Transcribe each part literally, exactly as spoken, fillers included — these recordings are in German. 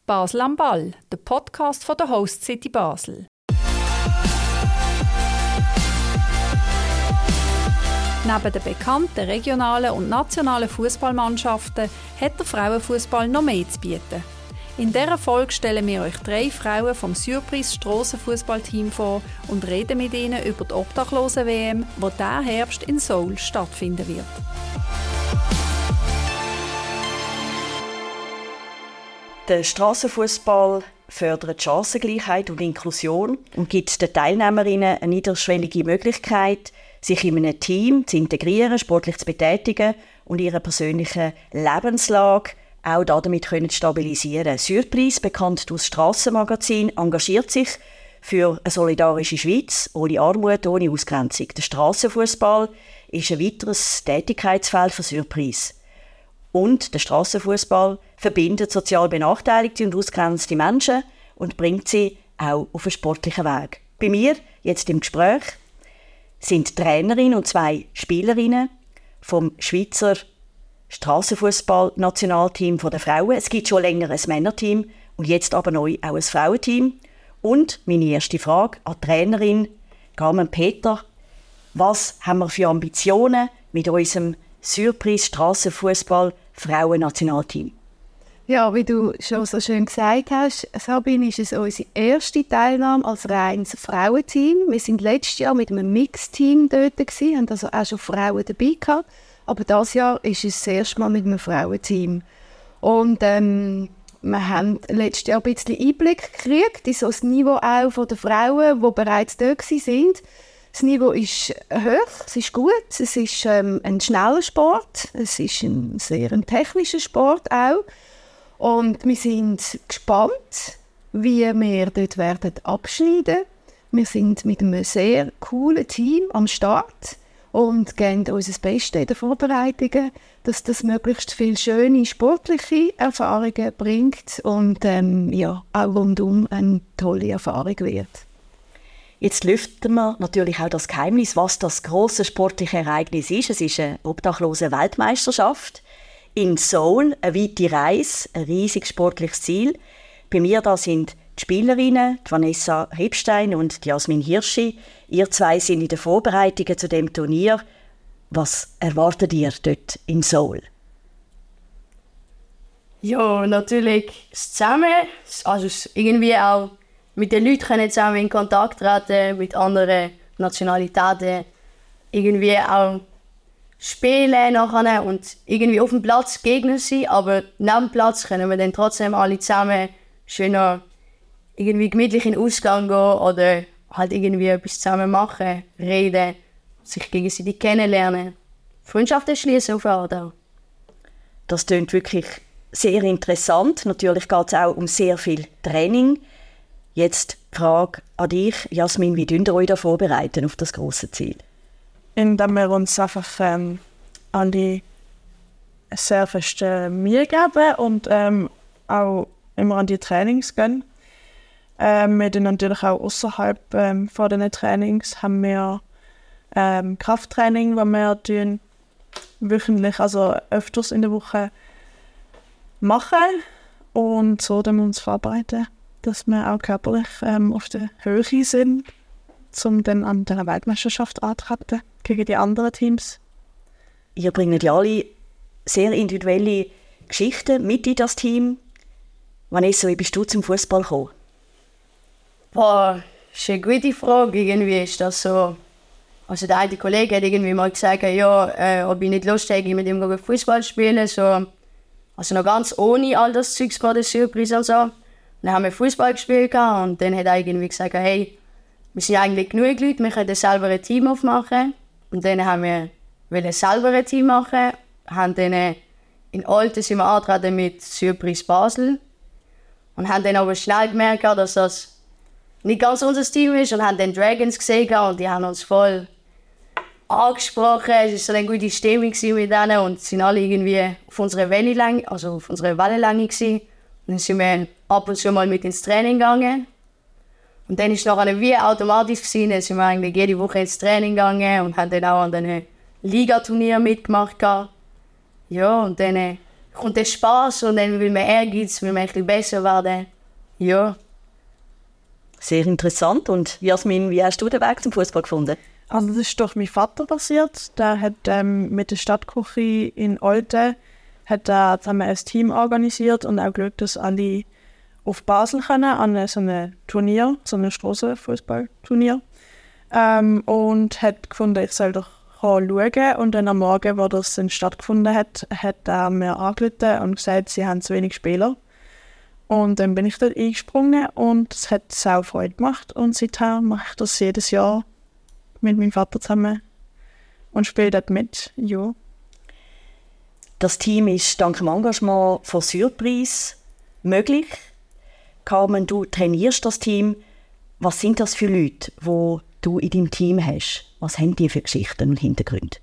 Basel am Ball, der Podcast von der Host City Basel. Neben den bekannten regionalen und nationalen Fußballmannschaften hat der Frauenfußball noch mehr zu bieten. In dieser Folge stellen wir euch drei Frauen vom Surprise Strassenfußballteam vor und reden mit ihnen über die Obdachlosen-W M, die diesen Herbst in Seoul stattfinden wird. Der Strassenfußball fördert Chancengleichheit und Inklusion und gibt den Teilnehmerinnen eine niederschwellige Möglichkeit, sich in einem Team zu integrieren, sportlich zu betätigen und ihre persönliche Lebenslage auch damit können stabilisieren. Surprise, bekannt aus Strassenmagazin, engagiert sich für eine solidarische Schweiz, ohne Armut, ohne Ausgrenzung. Der Strassenfußball ist ein weiteres Tätigkeitsfeld für Surprise. Und der Strassenfußball verbindet sozial benachteiligte und ausgrenzte Menschen und bringt sie auch auf einen sportlichen Weg. Bei mir, jetzt im Gespräch, sind Trainerin und zwei Spielerinnen vom Schweizer Strassenfußball-Nationalteam der Frauen. Es gibt schon länger ein Männerteam und jetzt aber neu auch ein Frauenteam. Und meine erste Frage an die Trainerin Carmen Peter: Was haben wir für Ambitionen mit unserem Surprise Strassenfußball Frauen-Nationalteam? Ja, wie du schon so schön gesagt hast, Sabine, ist es unsere erste Teilnahme als reines Frauenteam. Wir sind letztes Jahr mit einem Mixteam dort gewesen, haben also auch schon Frauen dabei gehabt. Aber dieses Jahr ist es das erste Mal mit einem Frauenteam. Und ähm, wir haben letztes Jahr ein bisschen Einblick gekriegt in so das Niveau auch von den Frauen, die bereits dort waren. Das Niveau ist hoch, es ist gut, es ist ähm, ein schneller Sport, es ist ein sehr ein technischer Sport auch. Und wir sind gespannt, wie wir dort werden abschneiden. Wir sind mit einem sehr coolen Team am Start und geben unser Bestes in den Vorbereitungen, dass das möglichst viele schöne sportliche Erfahrungen bringt und ähm, ja, auch rundum eine tolle Erfahrung wird. Jetzt lüften wir natürlich auch das Geheimnis, was das grosse sportliche Ereignis ist. Es ist eine Obdachlose-Weltmeisterschaft in Seoul, eine weite Reise, ein riesiges sportliches Ziel. Bei mir da sind die Spielerinnen, die Vanessa Ripstein und die Jasmin Hirschi. Ihr zwei sind in den Vorbereitungen zu dem Turnier. Was erwartet ihr dort in Seoul? Ja, natürlich das Zusammen, also irgendwie auch mit den Leuten können zusammen in Kontakt treten, mit anderen Nationalitäten, irgendwie auch spielen nachher und irgendwie auf dem Platz Gegner sein, aber neben dem Platz können wir dann trotzdem alle zusammen schöner irgendwie gemütlich in den Ausgang gehen oder halt irgendwie etwas zusammen machen, reden, sich gegenseitig kennenlernen, Freundschaften schließen auf eine Art auch. Das klingt wirklich sehr interessant. Natürlich geht es auch um sehr viel Training. Jetzt die Frage an dich, Jasmin, wie könnt ihr euch da vorbereiten auf das grosse Ziel? Indem wir uns einfach ähm, an die sehr fest äh, Mühe geben und ähm, auch immer an die Trainings gehen. Ähm, wir tun natürlich auch außerhalb ähm, von den Trainings haben wir ähm, Krafttraining, das wir tun, wöchentlich, also öfters in der Woche machen. Und so tun wir uns vorbereiten, dass wir auch körperlich ähm, auf der Höhe sind, um dann an der Weltmeisterschaft anzutreten gegen die anderen Teams. Ihr bringt ja alle sehr individuelle Geschichten mit in das Team. Vanessa, wie bist du zum Fußball gekommen? Boah, das ist eine gute Frage. Irgendwie ist das so. Also der eine Kollege hat irgendwie mal gesagt, ja, äh, ob ich nicht Lust hätte, mit ihm Fußball zu spielen. So. Also noch ganz ohne all das Zeugs vor der Surprise und so. Dann haben wir Fußball gespielt und dann hat er irgendwie gesagt, hey, wir sind eigentlich genug Leute, wir können selber ein Team aufmachen. Und dann haben wir wollen selber ein Team machen, haben dann in Olten sind wir angetreten mit Surprise Basel und haben dann aber schnell gemerkt, dass das nicht ganz unser Team ist und haben dann Dragons gesehen und die haben uns voll angesprochen. Es war so eine gute Stimmung mit denen und sind alle irgendwie auf unserer Wellenlänge, also auf unserer Wellenlänge gewesen. Und dann sind wir ab und zu mal mit ins Training gegangen. Und dann war es nachher wie automatisch gewesen, dann sind wir eigentlich jede Woche ins Training gegangen und haben dann auch an den Ligaturnieren mitgemacht. Ja, und dann kommt der Spaß und dann will man Ehrgeiz, will man ein bisschen besser werden. Ja. Sehr interessant. Und Jasmin, wie hast du den Weg zum Fußball gefunden? Also das ist durch meinen Vater passiert. Der hat ähm, mit der Stadtküche in Olten hat er zusammen ein Team organisiert und auch geschaut, dass alle auf Basel können, an so einem Turnier, so einem Strassenfußballturnier. Ähm, und hat gefunden, ich soll doch schauen. Und dann am Morgen, wo das dann stattgefunden hat, hat er mir angerufen und gesagt, sie haben zu wenig Spieler. Und dann bin ich dort eingesprungen und es hat sehr Freude gemacht. Und seitdem mache ich das jedes Jahr mit meinem Vater zusammen und spiele dort mit. Ja. Das Team ist dank dem Engagement von Surprise möglich. Carmen, du trainierst das Team. Was sind das für Leute, die du in deinem Team hast? Was haben die für Geschichten und Hintergründe?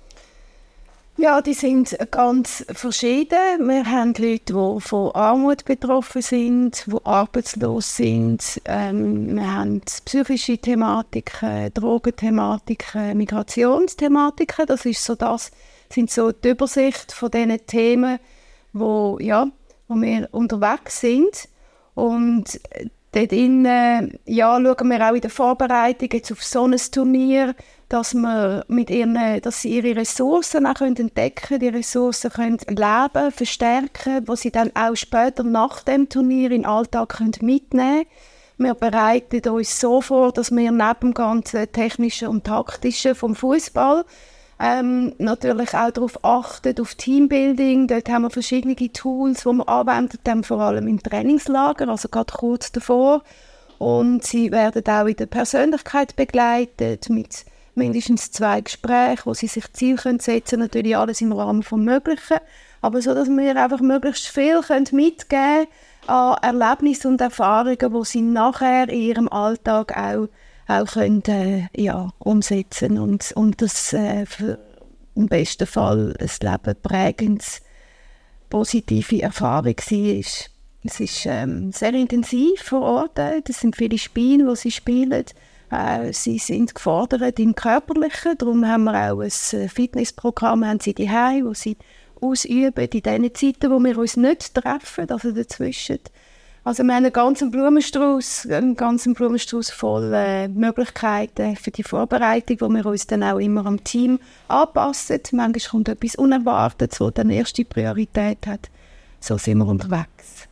Ja, die sind ganz verschieden. Wir haben Leute, die von Armut betroffen sind, die arbeitslos sind. Ähm, wir haben psychische Thematiken, Drogenthematiken, Migrationsthematiken. Das ist so das, sind so die Übersicht von diesen Themen, wo, ja, wo wir unterwegs sind. Und dort innen, ja, schauen wir auch in der Vorbereitung jetzt auf so ein Turnier, dass, wir mit ihren, dass sie ihre Ressourcen auch entdecken können, die Ressourcen können leben, verstärken, die sie dann auch später nach dem Turnier in den Alltag können mitnehmen können. Wir bereiten uns so vor, dass wir neben dem ganzen Technischen und Taktischen vom Fußball ähm, natürlich auch darauf achten, auf Teambuilding. Dort haben wir verschiedene Tools, die wir anwenden, dann vor allem im Trainingslager, also gerade kurz davor. Und sie werden auch in der Persönlichkeit begleitet mit mindestens zwei Gespräche, wo sie sich Ziele setzen können, natürlich alles im Rahmen des Möglichen, aber so, dass wir einfach möglichst viel mitgeben können an Erlebnissen und Erfahrungen, die sie nachher in ihrem Alltag auch, auch können, äh, ja, umsetzen und, und das äh, für, im besten Fall ein Leben prägendes, positive Erfahrung war. Es ist ähm, sehr intensiv vor Ort, das sind viele Spiele, die sie spielen. Äh, sie sind gefordert im Körperlichen, darum haben wir auch ein Fitnessprogramm, haben sie daheim, wo sie ausüben in den Zeiten, wo wir uns nicht treffen, also dazwischen. Also wir haben einen ganzen Blumenstrauß, einen ganzen Blumenstrauß voll äh, Möglichkeiten für die Vorbereitung, wo wir uns dann auch immer am Team anpassen. Manchmal kommt etwas Unerwartetes, das dann erste Priorität hat. So sind wir unterwegs.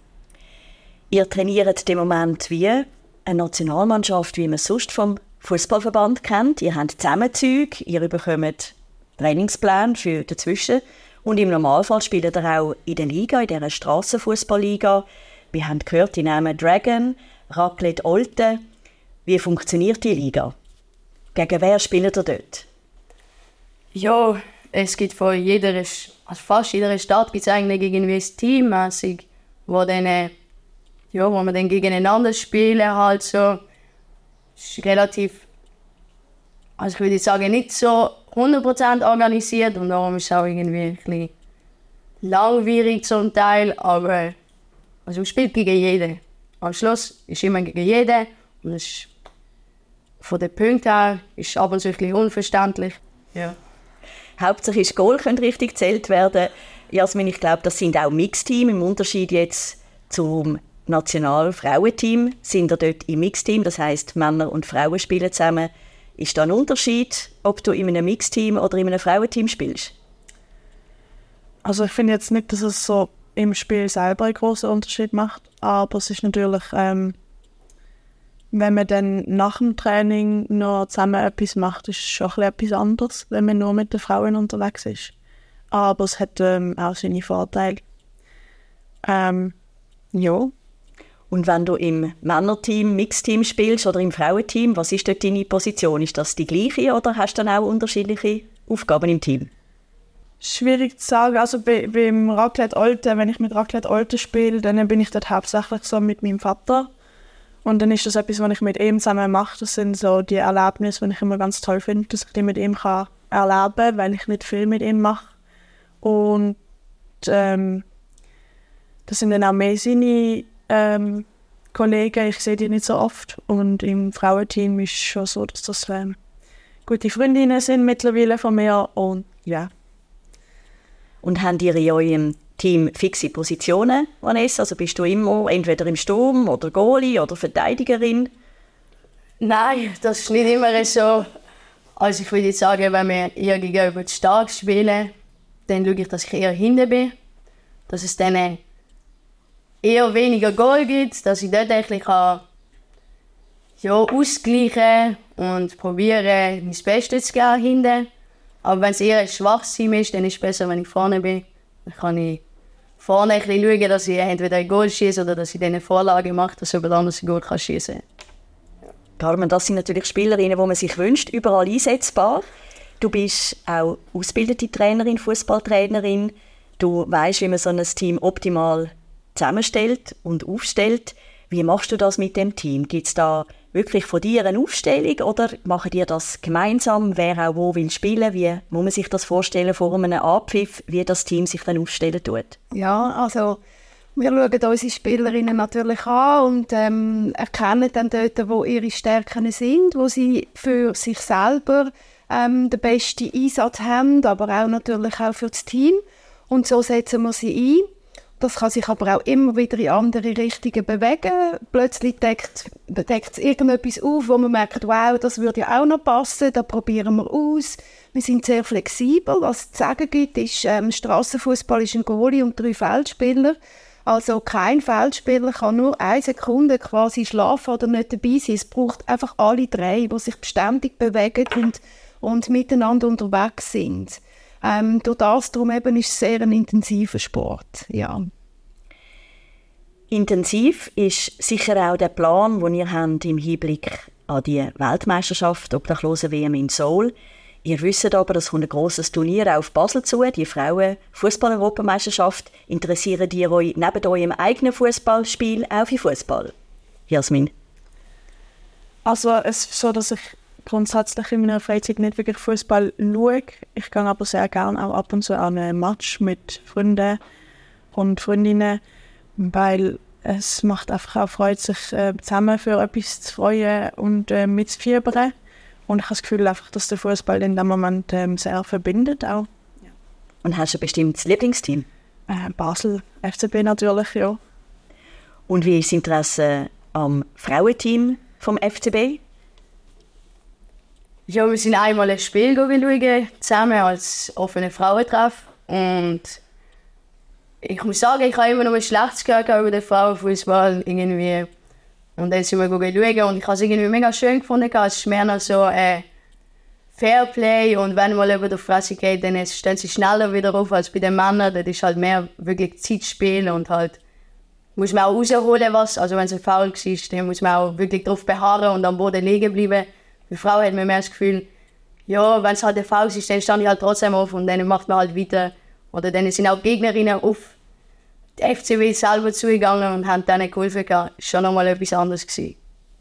Ihr trainiert im Moment wie eine Nationalmannschaft, wie man es sonst vom Fußballverband kennt. Ihr habt Zusammenzüge, ihr bekommt Trainingspläne für dazwischen. Und im Normalfall spielt ihr auch in der Liga, in dieser Strassenfußballliga. Wir haben gehört, die Namen Dragon, Raclette Olten. Wie funktioniert die Liga? Gegen wer spielt ihr dort? Ja, es gibt von jeder, also fast jeder Stadt gibt es eigentlich irgendwie ein Team, also, wo dann ja, wo wir dann gegeneinander spielen, halt so, ist relativ, also ich würde sagen, nicht so hundert Prozent organisiert und darum ist es auch irgendwie ein bisschen langwierig zum Teil, aber also man spielt gegen jeden. Am Schluss ist immer gegen jeden und es ist, von den Punkten her ist ab und zu ein bisschen unverständlich. Ja. Hauptsache das Goal könnte richtig gezählt werden. Jasmin, ich glaube, das sind auch Mixteam, im Unterschied jetzt zum National-Frauenteam sind ihr dort im Mixteam, das heisst, Männer und Frauen spielen zusammen. Ist da ein Unterschied, ob du in einem Mixteam oder in einem Frauenteam spielst? Also ich finde jetzt nicht, dass es so im Spiel selber einen grossen Unterschied macht, aber es ist natürlich, ähm, wenn man dann nach dem Training noch zusammen etwas macht, ist es schon etwas anderes, wenn man nur mit den Frauen unterwegs ist. Aber es hat ähm, auch seine Vorteile. Ähm, ja. Und wenn du im Männerteam, Mixteam spielst oder im Frauenteam, was ist dort deine Position? Ist das die gleiche oder hast du dann auch unterschiedliche Aufgaben im Team? Schwierig zu sagen. Also bei, beim Raclette Olten, wenn ich mit Raclette Olten spiele, dann bin ich dort hauptsächlich so mit meinem Vater. Und dann ist das etwas, was ich mit ihm zusammen mache. Das sind so die Erlebnisse, die ich immer ganz toll finde, dass ich die mit ihm kann erleben kann, weil ich nicht viel mit ihm mache. Und ähm, das sind dann auch mehr seine ähm, Kollegen. Ich sehe die nicht so oft. Und im Frauenteam ist es schon so, dass das ähm, gute Freundinnen sind mittlerweile von mir. Und ja. Und habt ihr in eurem Team fixe Positionen, Vanessa? Also bist du immer entweder im Sturm oder Goalie oder Verteidigerin? Nein, das ist nicht immer so. Also ich würde sagen, wenn wir eher gegenüber stark spielen, dann schaue ich, dass ich eher hinten bin. Dass es dann eher weniger Goal gibt, dass ich dort eigentlich kann, ja, ausgleichen und probieren, mein Bestes zu geben hinten. Aber wenn es eher ein schwaches Team ist, dann ist es besser, wenn ich vorne bin. Dann kann ich vorne ein bisschen schauen, dass ich entweder ein Goal schieße oder dass ich eine Vorlage mache, dass jemand anderes ein Goal schießen kann. Carmen, das sind natürlich Spielerinnen, die man sich wünscht, überall einsetzbar. Du bist auch ausgebildete Trainerin, Fußballtrainerin. Du weißt, wie man so ein Team optimal zusammenstellt und aufstellt. Wie machst du das mit dem Team? Gibt es da wirklich von dir eine Aufstellung oder machen ihr das gemeinsam? Wer auch wo will spielen? Wie muss man sich das vorstellen vor einem Abpfiff, wie das Team sich dann aufstellen tut? Ja, also wir schauen unsere Spielerinnen natürlich an und ähm, erkennen dann dort, wo ihre Stärken sind, wo sie für sich selber ähm, den besten Einsatz haben, aber auch natürlich auch für das Team. Und so setzen wir sie ein. Das kann sich aber auch immer wieder in andere Richtungen bewegen. Plötzlich deckt, deckt es irgendetwas auf, wo man merkt, wow, das würde ja auch noch passen, da probieren wir aus. Wir sind sehr flexibel. Was es zu sagen gibt, ist, ähm, Strassenfußball ist ein Goalie und drei Feldspieler. Also kein Feldspieler kann nur eine Sekunde quasi schlafen oder nicht dabei sein. Es braucht einfach alle drei, die sich beständig bewegen und, und miteinander unterwegs sind. Ähm, durch das darum eben ist es sehr ein intensiver Sport. Ja. Intensiv ist sicher auch der Plan, den ihr habt im Hinblick an die Weltmeisterschaft, obdachlose W M in Seoul. Ihr wisst aber, es kommt ein grosses Turnier auf Basel zu, die Frauen-Fußball-Europameisterschaft. Interessiert ihr euch neben eurem eigenen Fußballspiel auch für Fußball? Jasmin? Also es ist so, dass ich grundsätzlich in meiner Freizeit nicht wirklich Fußball schaue. Ich gehe aber sehr gerne auch ab und zu an einen Match mit Freunden und Freundinnen, weil es macht einfach auch Freude, sich äh, zusammen für etwas zu freuen und äh, mitzufiebern. Und ich habe das Gefühl, einfach, dass der Fußball in dem Moment ähm, sehr verbindet auch. Ja. Und hast du ein bestimmtes Lieblingsteam? Äh, Basel, F C B natürlich, ja. Und wie ist das Interesse am Frauenteam vom F C B? Ja, wir sind einmal ein Spiel schauen, zusammen als offene Frauentreff. Und ich muss sagen, ich habe immer noch ein Schlechtes gehört über den Frauenfußball irgendwie. Und dann sind wir schauen und ich habe es irgendwie mega schön gefunden. Es ist mehr noch so äh, Fairplay und wenn mal über die Fresse geht, dann stehen sie schneller wieder auf als bei den Männern. Das ist halt mehr wirklich Zeitspiel und halt muss man auch rausholen was. Also wenn es ein Foul war, dann muss man auch wirklich drauf beharren und am Boden liegen bleiben. Bei Frauen hat man mehr das Gefühl, ja, wenn es halt ein Foul ist, dann stand ich halt trotzdem auf und dann macht man halt weiter. Oder dann sind auch Gegnerinnen auf die F C B selber zugegangen und haben denen geholfen. Das war schon nochmal etwas anderes gewesen.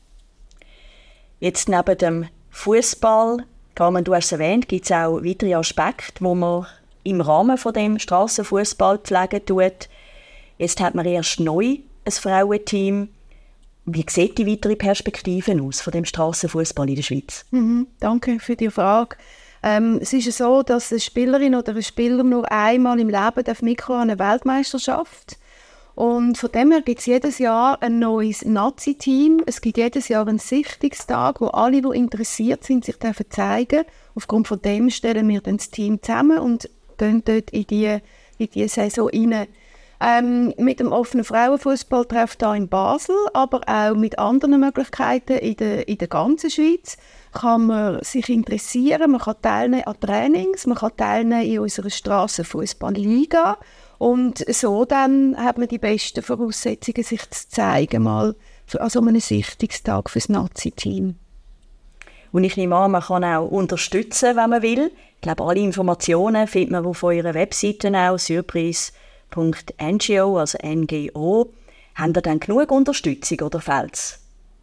Jetzt neben dem Fußball, Carmen, du hast es erwähnt, gibt es auch weitere Aspekte, die man im Rahmen von dem Strassenfußball pflegen tut. Jetzt hat man erst neu ein Frauenteam. Wie sieht die weitere Perspektive aus von dem Strassenfußball in der Schweiz? Mhm, danke für die Frage. Ähm, es ist so, dass eine Spielerin oder ein Spieler nur einmal im Leben mitkommen an eine Weltmeisterschaft. Und von dem her gibt es jedes Jahr ein neues Nazi-Team. Es gibt jedes Jahr einen Sichtungstag, wo alle, die interessiert sind, sich zeigen dürfen. Aufgrund von dem stellen wir dann das Team zusammen und gehen dort in die, in die Saison rein. Ähm, mit dem offenen Frauenfußballtreff hier in Basel, aber auch mit anderen Möglichkeiten in der, in der ganzen Schweiz kann man sich interessieren, man kann teilnehmen an Trainings, man kann teilnehmen in unserer Strassenfußballliga und so dann hat man die besten Voraussetzungen, sich zu zeigen, mal an so einem Sichtungstag für das Nazi-Team. Und ich nehme an, man kann auch unterstützen, wenn man will. Ich glaube, alle Informationen findet man auf eurer Webseite auch, surprise punkt n g o, also N G O. Habt ihr dann genug Unterstützung oder fehlt es?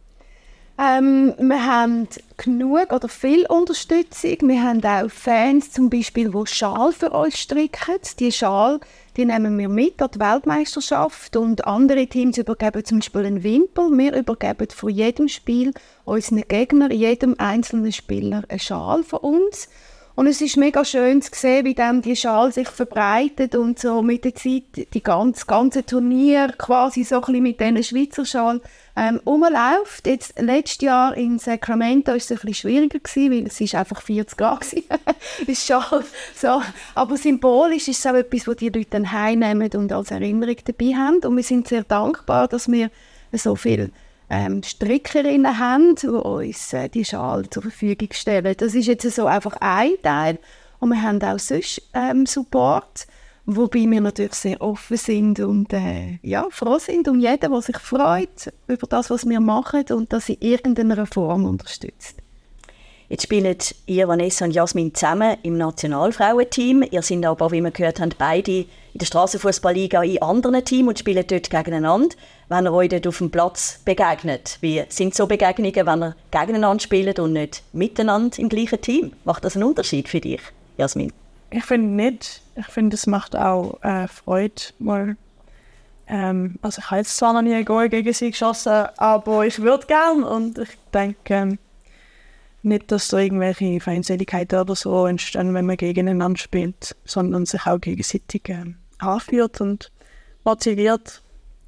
Ähm, wir haben genug oder viel Unterstützung. Wir haben auch Fans, zum Beispiel, die Schal für uns stricken. Die Schal die nehmen wir mit an die Weltmeisterschaft und andere Teams übergeben zum Beispiel einen Wimpel. Wir übergeben vor jedem Spiel unseren Gegnern, jedem einzelnen Spieler, eine Schal von uns. Und es ist mega schön zu sehen, wie dann die Schal sich verbreitet und so mit der Zeit die ganze, ganze Turnier quasi so ein bisschen mit diesen Schweizer Schal ähm, rumläuft. Jetzt, letztes Jahr in Sacramento war es ein bisschen schwieriger gewesen, weil es ist einfach vierzig Grad war. so. Aber symbolisch ist es auch etwas, was die Leute dann heimnehmen und als Erinnerung dabei haben. Und wir sind sehr dankbar, dass wir so viele ähm, Strickerinnen haben, die uns äh, die Schal zur Verfügung stellen. Das ist jetzt so einfach ein Teil. Und wir haben auch sonst ähm, Support, wobei wir natürlich sehr offen sind und äh, ja, froh sind um jeden, der sich freut über das, was wir machen und das in irgendeiner Form unterstützt. Jetzt spielen ihr, Vanessa und Jasmin, zusammen im Nationalfrauenteam. Ihr seid aber, wie wir gehört haben, beide in der Strassenfußballliga in anderen Teams und spielen dort gegeneinander. Wenn ihr euch dort auf dem Platz begegnet, wie sind so Begegnungen, wenn ihr gegeneinander spielt und nicht miteinander im gleichen Team? Macht das einen Unterschied für dich, Jasmin? Ich finde nicht. Ich finde, es macht auch äh, Freude. Mal, ähm, also ich habe jetzt zwar noch nie ein Goal gegen sie geschossen, aber ich würde gerne und ich denke ähm, nicht, dass da irgendwelche Feindseligkeiten oder so entstehen, wenn man gegeneinander spielt, sondern sich auch gegenseitig ähm, anführt und motiviert.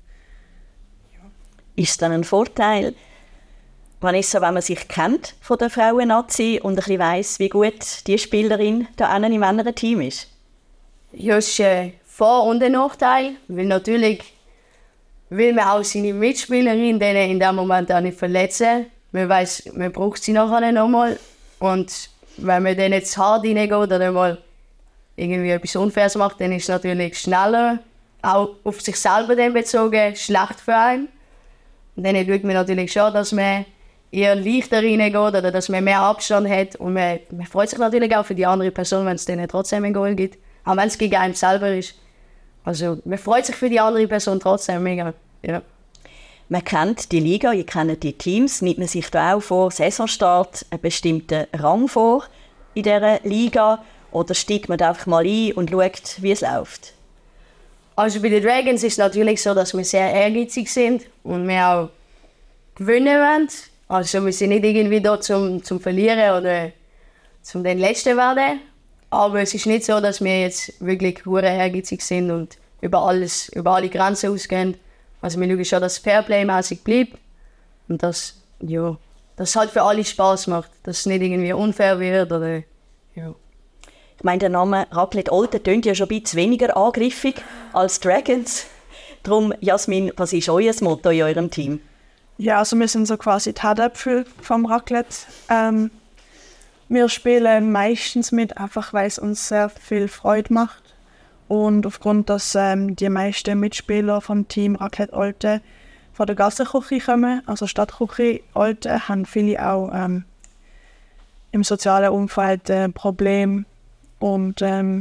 Ist es dann ein Vorteil, Vanessa, wenn man sich kennt von der Frauen-Nazi und ein bisschen weiss, wie gut die Spielerin da im Männer-Team ist? Ja, es ist ein Vor- und ein Nachteil, weil natürlich will man auch seine Mitspielerin denen in dem Moment auch nicht verletzen. Man weiss, man braucht sie nachher nochmal. Und wenn man dann jetzt hart reingeht oder mal irgendwie etwas Unfaires macht, dann ist es natürlich schneller, auch auf sich selber dann bezogen, schlecht für einen. Und dann schaut man natürlich schon, dass man eher leichter reingeht oder dass man mehr Abstand hat. Und man, man freut sich natürlich auch für die andere Person, wenn es dann trotzdem ein Goal gibt. Auch wenn es gegen einen selber ist. Also man freut sich für die andere Person trotzdem mega. Ja. Man kennt die Liga, ihr kennt die Teams. Nimmt man sich da auch vor Saisonstart einen bestimmten Rang vor in dieser Liga? Oder steigt man da einfach mal ein und schaut, wie es läuft? Also bei den Dragons ist es natürlich so, dass wir sehr ehrgeizig sind und wir auch gewinnen wollen. Also wir sind nicht irgendwie da zum, zum Verlieren oder zum den Letzten werden. Aber es ist nicht so, dass wir jetzt wirklich hure ehrgeizig sind und über alles, über alle Grenzen ausgehen. Also wir schauen schon, dass es Fairplay-mäßig bleibt und dass, ja, dass es halt für alle Spass macht, dass es nicht irgendwie unfair wird oder, ja. Ich meine, der Name Raclette Olten klingt ja schon ein bisschen weniger angriffig als Dragons. Darum, Jasmin, was ist euer Motto in eurem Team? Ja, also wir sind so quasi die Herdäpfel vom Raclette. Ähm, wir spielen meistens mit, einfach weil es uns sehr viel Freude macht. Und aufgrund, dass ähm, die meisten Mitspieler vom Team Raclette Olten von der Gassenküche kommen, also Stadtküche Olten, haben viele auch ähm, im sozialen Umfeld äh, Probleme. Und ähm,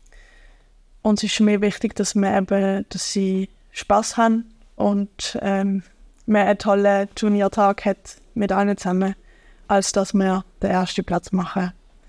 uns ist mir wichtig, dass wir eben, dass sie Spass haben und ähm, man einen tollen Turniertag hat mit allen zusammen, als dass wir den ersten Platz machen.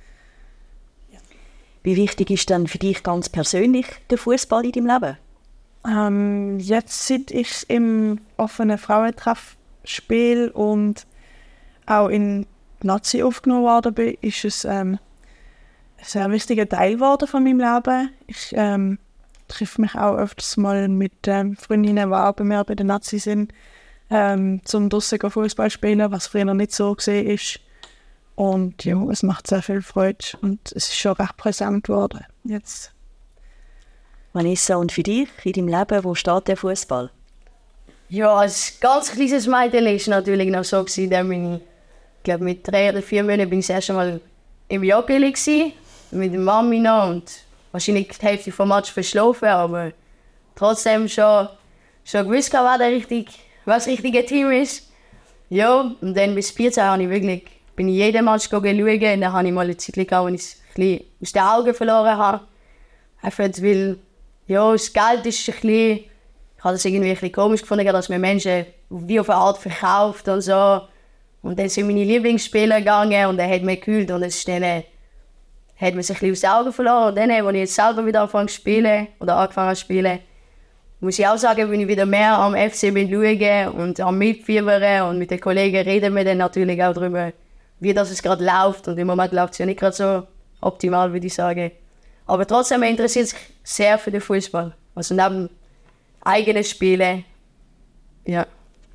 Ja. Wie wichtig ist denn für dich ganz persönlich der Fußball in deinem Leben? Ähm, jetzt, seit ich im offenen Frauentreff spiele und auch in die Nazi aufgenommen worden bin, ist es ähm, ein sehr wichtiger Teil geworden von meinem Leben. Ich ähm, treffe mich auch öfters mal mit ähm, Freundinnen, die auch bei mir bei den Nazi sind, ähm, zum draussen Fußball spielen, was früher nicht so gesehen ist. Und ja, es macht sehr viel Freude und es ist schon recht präsent geworden jetzt. Vanessa, und für dich in deinem Leben, wo steht der Fußball? Ja, als ganz kleines Mädchen war es natürlich noch so, dass ich, ich glaube, mit drei oder vier Monaten bin ich das erste Mal im Joggeli gsi, mit der Mami noch und wahrscheinlich die Hälfte vom Match verschlafen, aber trotzdem schon, schon gewusst, wer der richtig, was das richtige Team ist. Ja, und dann bis vierzehn habe ich wirklich, bin ich jeden Match schauen und dann habe ich mal eine Zeit gehabt, wo ich es ein bisschen aus den Augen verloren habe. Einfach weil, ja, das Geld ist ein bisschen, ich habe das irgendwie ein bisschen komisch gefunden, dass man Menschen wie auf eine Art verkauft und so. Und dann sind meine Lieblingsspieler gegangen und dann hat man gekühlt und es ist dann, hat man sich ein bisschen aus den Augen verloren. Und dann, als ich jetzt selber wieder angefangen zu spielen, oder angefangen zu spielen, muss ich auch sagen, wenn ich wieder mehr am F C bin schauen und am Mitfiebern und mit den Kollegen reden wir dann natürlich auch darüber, wie das es gerade läuft. Und im Moment läuft es ja nicht gerade so optimal, würde ich sagen. Aber trotzdem interessiert sich sehr für den Fußball. Also neben eigenen Spielen, ja.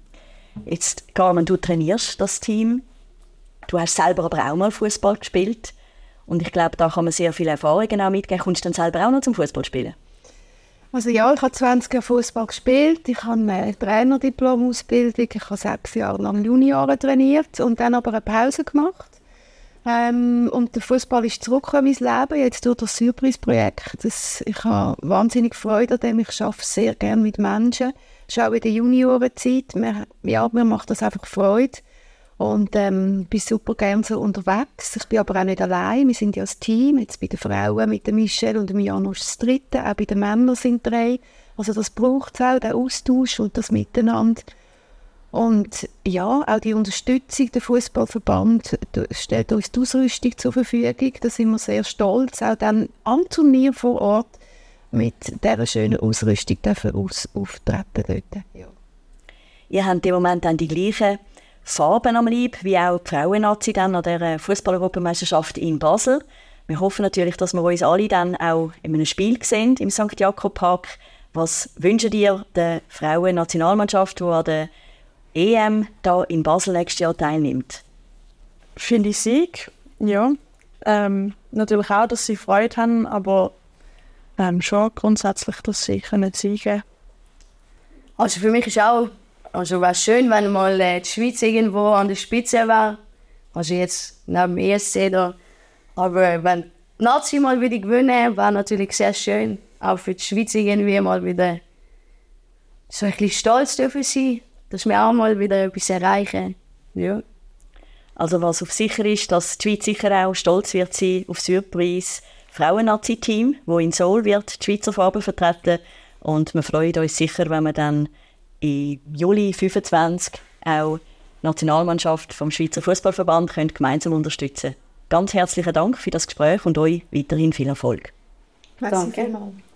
Jetzt, Carmen, du trainierst das Team. Du hast selber aber auch mal Fußball gespielt. Und ich glaube, da kann man sehr viele Erfahrungen auch mitgeben. Kommst du dann selber auch noch zum Fußball spielen? Also ja, ich habe zwanzig Jahre Fußball gespielt. Ich habe eine Trainerdiplom-Ausbildung. Ich habe sechs Jahre lang Junioren trainiert und dann aber eine Pause gemacht. Ähm, und der Fußball ist zurückgekommen in mein Leben, jetzt durch das Surprise-Projekt. Das, ich habe wahnsinnig Freude an dem. Ich arbeite sehr gerne mit Menschen. Schon auch in der Juniorenzeit. Mir, ja, mir macht das einfach Freude. Und ähm, bin super gerne so unterwegs. Ich bin aber auch nicht allein. Wir sind ja ein Team. Jetzt bei den Frauen mit der Michelle und dem Janusz das Dritte. Auch bei den Männern sind drei. Also das braucht es auch, den Austausch und das Miteinander. Und ja, auch die Unterstützung, der Fußballverband stellt uns die Ausrüstung zur Verfügung. Da sind wir sehr stolz. Auch dann am Turnier vor Ort mit dieser schönen Ausrüstung dürfen aus auftreten dort. Ja. Ihr habt im Moment dann die gleichen Farben am Leib, wie auch die Frauen-Nazi dann an der Fußball-Europameisterschaft in Basel. Wir hoffen natürlich, dass wir uns alle dann auch in einem Spiel sehen im Sankt Jakob Park. Was wünscht ihr der Frauen-Nationalmannschaft, die an der E M da in Basel nächstes Jahr teilnimmt? Viele Sieg, ja. Ähm, natürlich auch, dass sie Freude haben, aber ähm, schon grundsätzlich, dass sie können siegen. Also für mich ist auch, also wäre es schön, wenn mal äh, die Schweiz irgendwo an der Spitze wäre. Also jetzt neben dem E S C da. Aber wenn die Nazi mal wieder gewinnen, wäre natürlich sehr schön. Auch für die Schweiz irgendwie mal wieder so ein bisschen stolz dürfen sein, dass wir auch mal wieder etwas erreichen. Ja. Also was auf sicher ist, dass die Schweiz sicher auch stolz wird sein auf das Surprise Frauen-Nazi-Team, das in Seoul wird die Schweizer Farben vertreten. Und wir freuen uns sicher, wenn wir dann im Juli fünfundzwanzig auch die Nationalmannschaft vom Schweizer Fußballverband können gemeinsam unterstützen. Ganz herzlichen Dank für das Gespräch und euch weiterhin viel Erfolg. Danke.